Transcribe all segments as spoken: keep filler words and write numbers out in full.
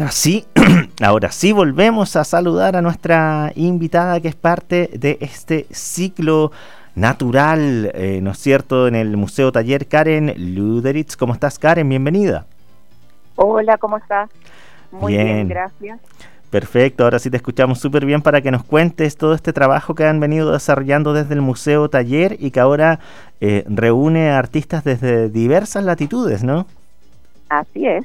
ahora sí, ahora sí volvemos a saludar a nuestra invitada que es parte de este ciclo natural, eh, ¿no es cierto?, en el Museo Taller, Karen Luderitz. ¿Cómo estás, Karen? Bienvenida. Hola, ¿cómo estás? Muy bien, bien, gracias. Perfecto, ahora sí te escuchamos súper bien para que nos cuentes todo este trabajo que han venido desarrollando desde el Museo Taller y que ahora eh, reúne a artistas desde diversas latitudes, ¿no? Así es.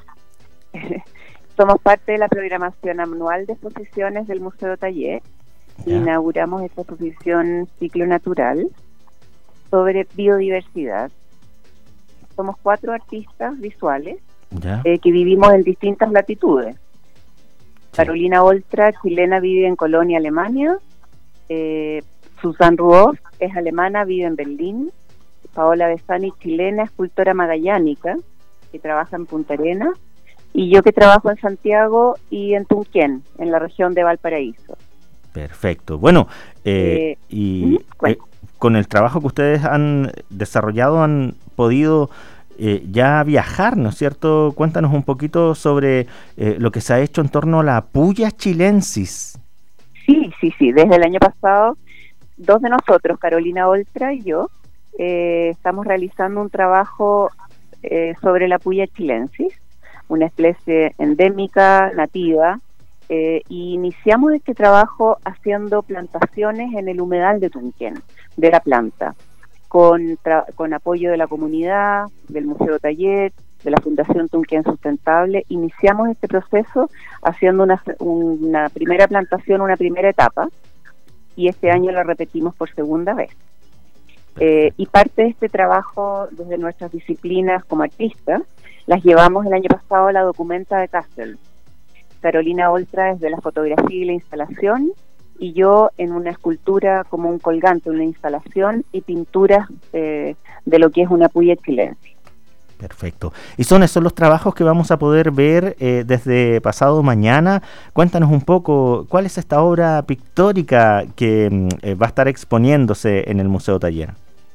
Somos parte de la programación anual de exposiciones del Museo Taller. Ya. Inauguramos esta exposición Ciclo Natural sobre biodiversidad. Somos cuatro artistas visuales eh, que vivimos en distintas latitudes. Sí. Carolina Oltra, chilena, vive en Colonia, Alemania. Eh, Susan Ruoff es alemana, vive en Berlín. Paola Besani, chilena, escultora magallánica, que trabaja en Punta Arenas. Y yo que trabajo en Santiago y en Tunquén, en la región de Valparaíso. Perfecto. Bueno, eh, eh, y eh, con el trabajo que ustedes han desarrollado han podido eh, ya viajar, ¿no es cierto? Cuéntanos un poquito sobre eh, lo que se ha hecho en torno a la Puya chilensis. Sí, sí, sí. Desde el año pasado, dos de nosotros, Carolina Oltra y yo, eh, estamos realizando un trabajo eh, sobre la Puya chilensis, una especie endémica, nativa, eh, y iniciamos este trabajo haciendo plantaciones en el humedal de Tunquén, de la planta, con, con apoyo de la comunidad, del Museo Taller, de la Fundación Tunquén Sustentable. Iniciamos este proceso haciendo una, una primera plantación, una primera etapa, y este año lo repetimos por segunda vez. Eh, y parte de este trabajo desde nuestras disciplinas como artistas las llevamos el año pasado a la Documenta de Kassel. Carolina Oltra es de la fotografía y la instalación, y yo en una escultura como un colgante, una instalación y pinturas eh, de lo que es una puya chilensis. Perfecto. Y son esos los trabajos que vamos a poder ver eh, desde pasado mañana. Cuéntanos un poco, ¿cuál es esta obra pictórica que eh, va a estar exponiéndose en el Museo Taller?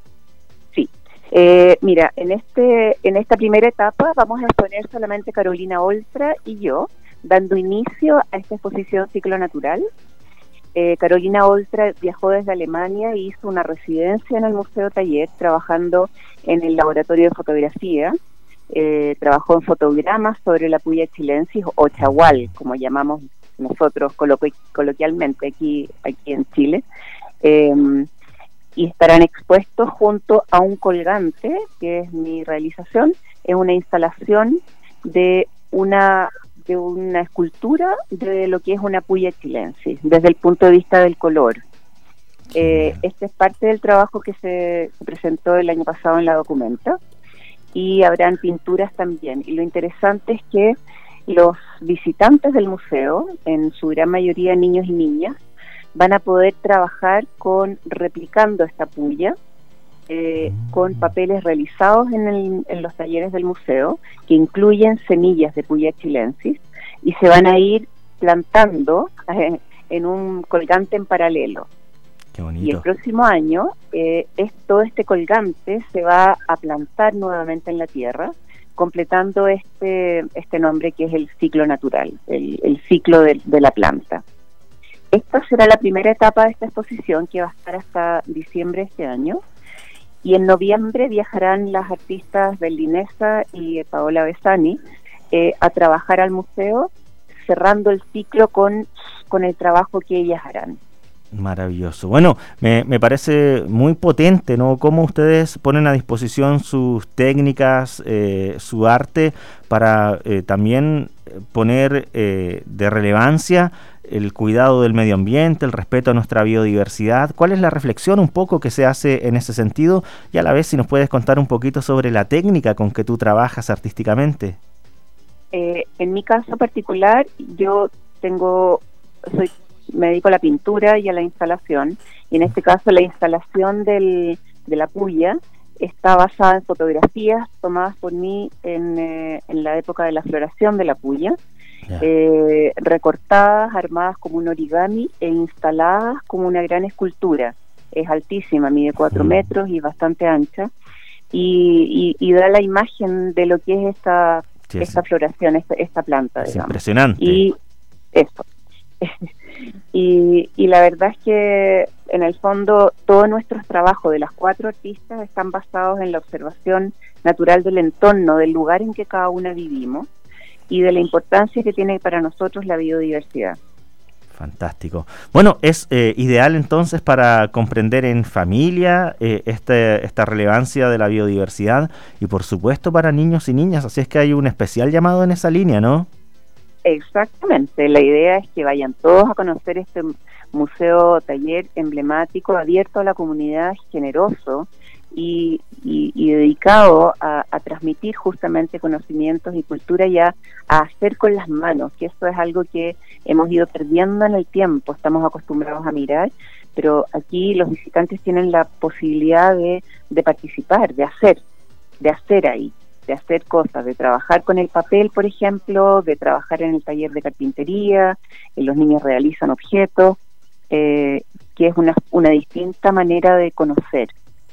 Eh, mira, en este en esta primera etapa vamos a exponer solamente Carolina Oltra y yo, dando inicio a esta exposición Ciclo Natural. Eh, Carolina Oltra viajó desde Alemania e hizo una residencia en el Museo Taller, trabajando en el laboratorio de fotografía. Eh, trabajó en fotogramas sobre la Puya chilensis, o chagual, como llamamos nosotros coloqui- coloquialmente aquí, aquí en Chile. Eh, y estarán expuestos junto a un colgante, que es mi realización. Es una instalación de una de una escultura de lo que es una puya chilensis, desde el punto de vista del color. Eh, este es parte del trabajo que se, se presentó el año pasado en la Documenta, y habrán pinturas también. Y lo interesante es que los visitantes del museo, en su gran mayoría niños y niñas, van a poder trabajar con replicando esta puya eh, con papeles realizados en, el, en los talleres del museo, que incluyen semillas de puya chilensis, y se van a ir plantando eh, en un colgante en paralelo. Qué bonito. Y el próximo año eh, es, todo este colgante se va a plantar nuevamente en la tierra, completando este, este nombre que es el ciclo natural, el, el ciclo de, de la planta. Esta será la primera etapa de esta exposición, que va a estar hasta diciembre de este año, y en noviembre viajarán las artistas berlinesa y Paola Besani eh, a trabajar al museo, cerrando el ciclo con, con el trabajo que ellas harán. Maravilloso. Bueno, me, me parece muy potente, ¿no? Cómo ustedes ponen a disposición sus técnicas, eh, su arte, para eh, también poner eh, de relevancia el cuidado del medio ambiente, el respeto a nuestra biodiversidad. ¿Cuál es la reflexión un poco que se hace en ese sentido? Y a la vez, si nos puedes contar un poquito sobre la técnica con que tú trabajas artísticamente. Eh, en mi caso particular, yo tengo, soy, me dedico a la pintura y a la instalación, y en este caso la instalación del, de la puya está basada en fotografías tomadas por mí en, eh, en la época de la floración de la puya, eh, recortadas, armadas como un origami e instaladas como una gran escultura. Es altísima, mide cuatro metros y bastante ancha, y, y, y da la imagen de lo que es esta Sí, esta sí. floración, esta, esta planta, Es digamos. impresionante. Y eso. y, y la verdad es que en el fondo todos nuestros trabajos de las cuatro artistas están basados en la observación natural del entorno, del lugar en que cada una vivimos y de la importancia que tiene para nosotros la biodiversidad. Fantástico. Bueno, es eh, ideal entonces para comprender en familia eh, este, esta relevancia de la biodiversidad y por supuesto para niños y niñas, así es que hay un especial llamado en esa línea, ¿no? Exactamente, la idea es que vayan todos a conocer este museo taller emblemático, abierto a la comunidad, generoso y, y, y dedicado a, a transmitir justamente conocimientos y cultura y a, a hacer con las manos, que eso es algo que hemos ido perdiendo en el tiempo, estamos acostumbrados a mirar, pero aquí los visitantes tienen la posibilidad de, de participar, de hacer, de hacer ahí. de hacer cosas, de trabajar con el papel, por ejemplo, de trabajar en el taller de carpintería, eh, los niños realizan objetos, eh, que es una, una distinta manera de conocer.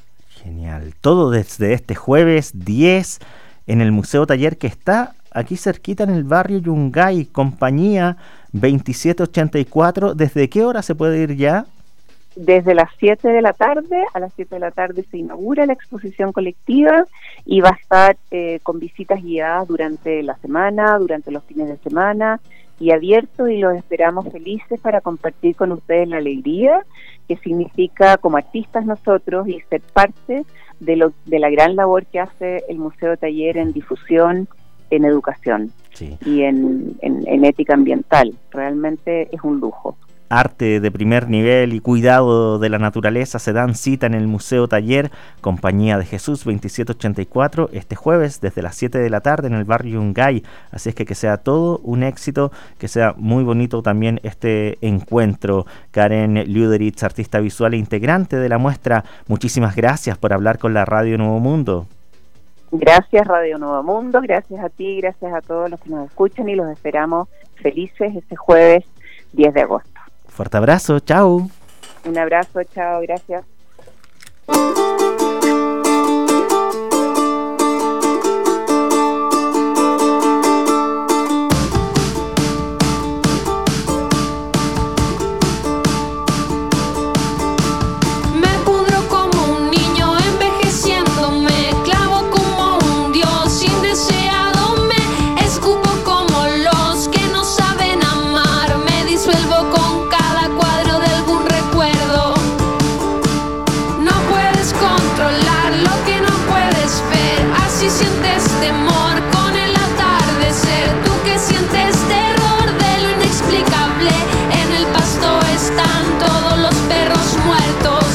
Genial. Todo desde este jueves diez en el Museo Taller que está aquí cerquita en el barrio Yungay, compañía veintisiete ochenta y cuatro. ¿Desde qué hora se puede ir ya? Desde las siete de la tarde, a las siete de la tarde se inaugura la exposición colectiva y va a estar eh, con visitas guiadas durante la semana, durante los fines de semana y abierto, y los esperamos felices para compartir con ustedes la alegría que significa como artistas nosotros y ser parte de, lo, de la gran labor que hace el Museo Taller en difusión, en educación Sí. y en, en, en ética ambiental. Realmente es un lujo. Arte de primer nivel y cuidado de la naturaleza se dan cita en el Museo Taller Compañía de Jesús veintisiete ochenta y cuatro este jueves desde las siete de la tarde en el barrio Yungay. Así es que que sea todo un éxito, que sea muy bonito también este encuentro. Karen Luderitz, artista visual e integrante de la muestra, muchísimas gracias por hablar con la Radio Nuevo Mundo. Gracias Radio Nuevo Mundo, gracias a ti, gracias a todos los que nos escuchan y los esperamos felices este jueves diez de agosto. Fuerte abrazo, chao. Un abrazo, chao, gracias. Están todos los perros muertos.